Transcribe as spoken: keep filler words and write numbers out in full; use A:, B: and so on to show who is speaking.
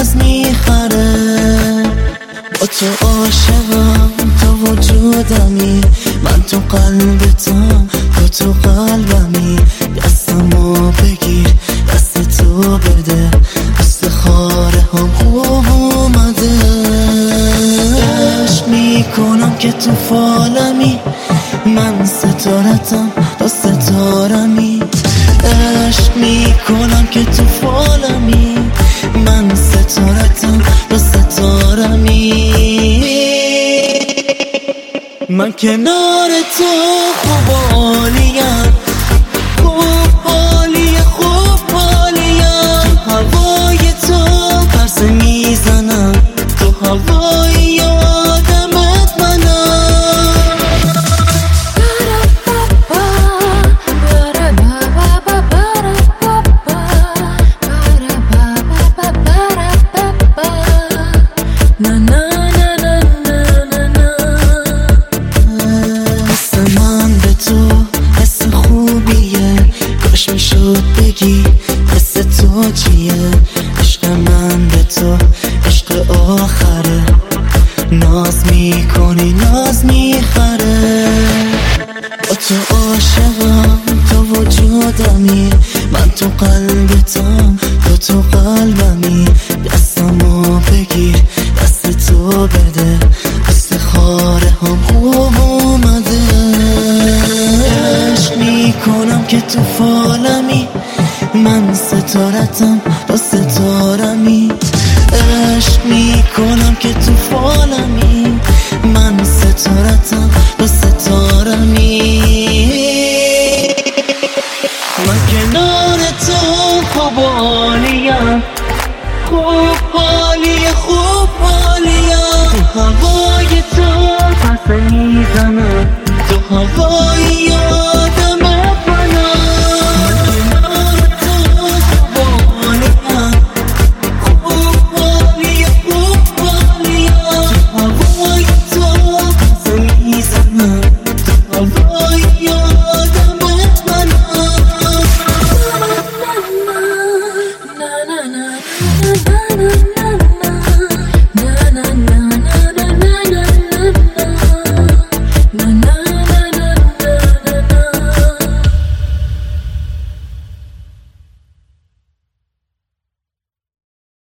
A: ناز میخره. با تو عاشقم، تو وجودمی، من تو قلبتم، تو تو قلبمی. دستمو بگیر، دست تو بده، استخاره هم خوب اومده. عشق میکنم که تو فالمی، من ستارتم، تو ستارمی. عشق میکنم که تو فالمی، من ستارتم، تو ستارمی. من کنار تو خوب عالیم، خوب عالیه، خوب عالیم. تو هوای تو پرسه میزنم، تو هوای آدمت منم.
B: Na na
A: کاش میشد بگی حس تو چیه. عشق من به تو عشق آخره، ناز میکنی ناز میخره. با تو عاشقم، تو وجودمی، من تو قلبتم، تو تو قلبمی. دستمو بگیر، دست تو بده، استخاره هم خوب اومده. عشق میکنم که تو فالمی، من ستارتم، تو ستارمی. عشق میکنم که تو فالمی، من ستارتم، تو ستارمی. من کنار تو خوب عالیم، خوب عالیه، خوب عالیم. تو هوای تو پس میزنم، تو هوای آدمت منم. من کنار تو خوب عالیم، خوب عالیه، خوب عالیم. تو هوای تو پس میزنم، تو هوای